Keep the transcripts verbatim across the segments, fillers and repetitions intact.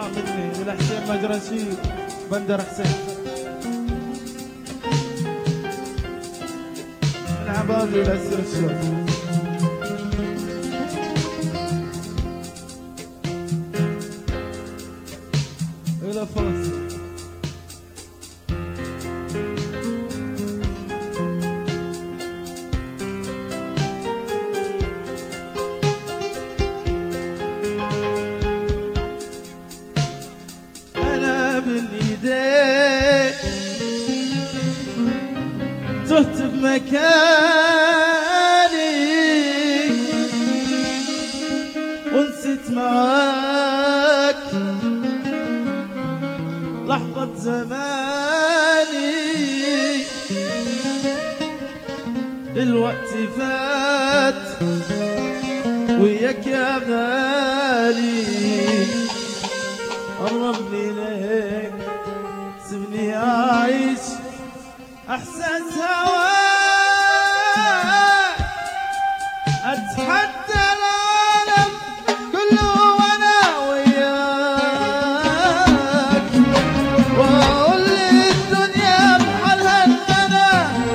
هدية مني إلى حسين مجرشي بندر حسين من عبادي إلى السر الشوف. إلى فلسطين تهت بمكاني ونسيت معاك لحظة زماني. الوقت فات وياك يا غالي، قربني ليك سيبني أعيش أحساس هواك. أتحدى العالم كله وأنا وياك، وأقول للدنيا بحالها إن أنا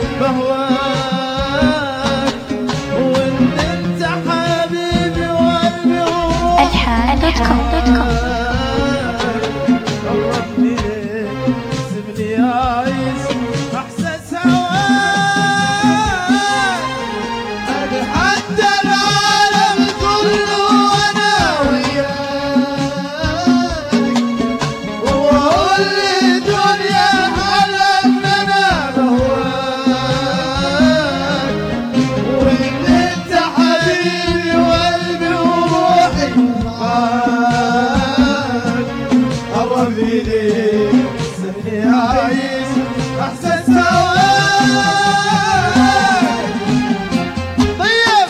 بهواك، وإن أنت حبيبي وقلبي وروحي. الحان دوت كوم دوت كوم. قربني ليك سيبني أعيش أحساس هواك. أتحدى العالم كله وأنا وياك، وأقول للدنيا بحالها إن أنا بهواك، وإن أنت حبيبي وقلبي وروحي معاك. قربني ليك سيبني أعيش أحساس هواك. طيب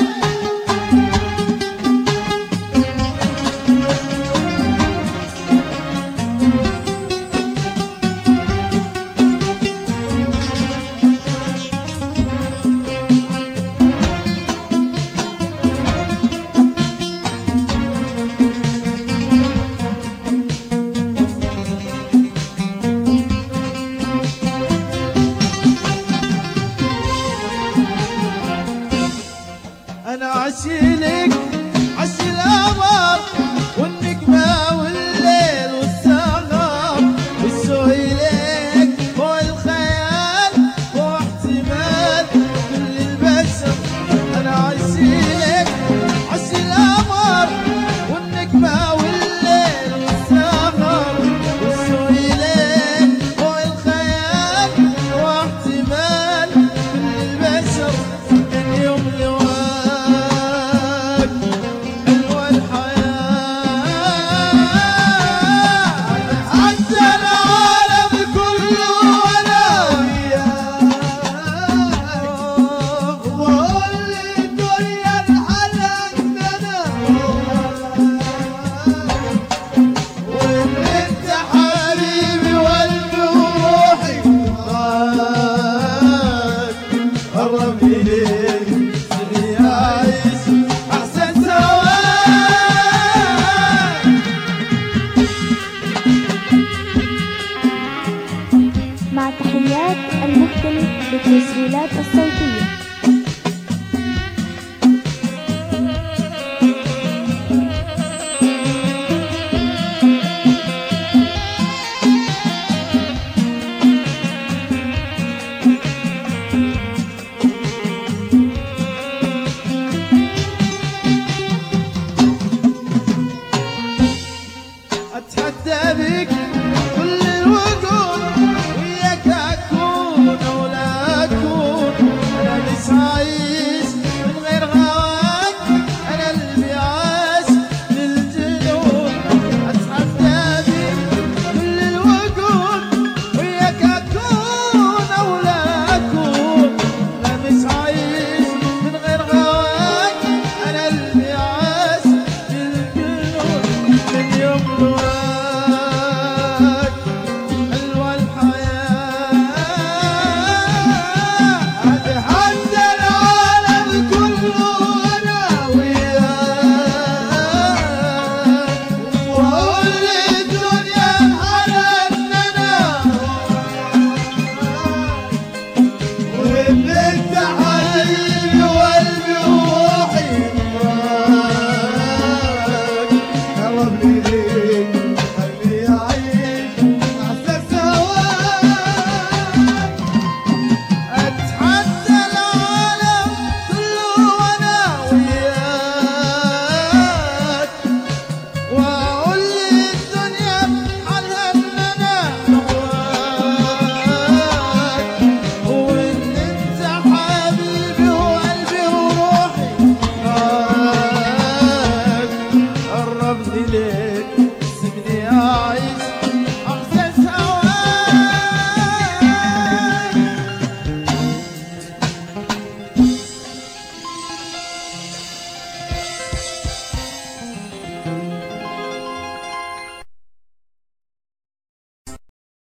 أنا عشيلك عشي القمر والنجمة والليل والسهر، والشوق إليك هو الخيال هو احتمال كل البشر. أنا عشيلك عشي القمر والنجمة والليل والسهر، والشوق إليك هو الخيال هو احتمال كل البشر. من يوم لوقت مع تحيات المختلف للتسجيلات الصوتية.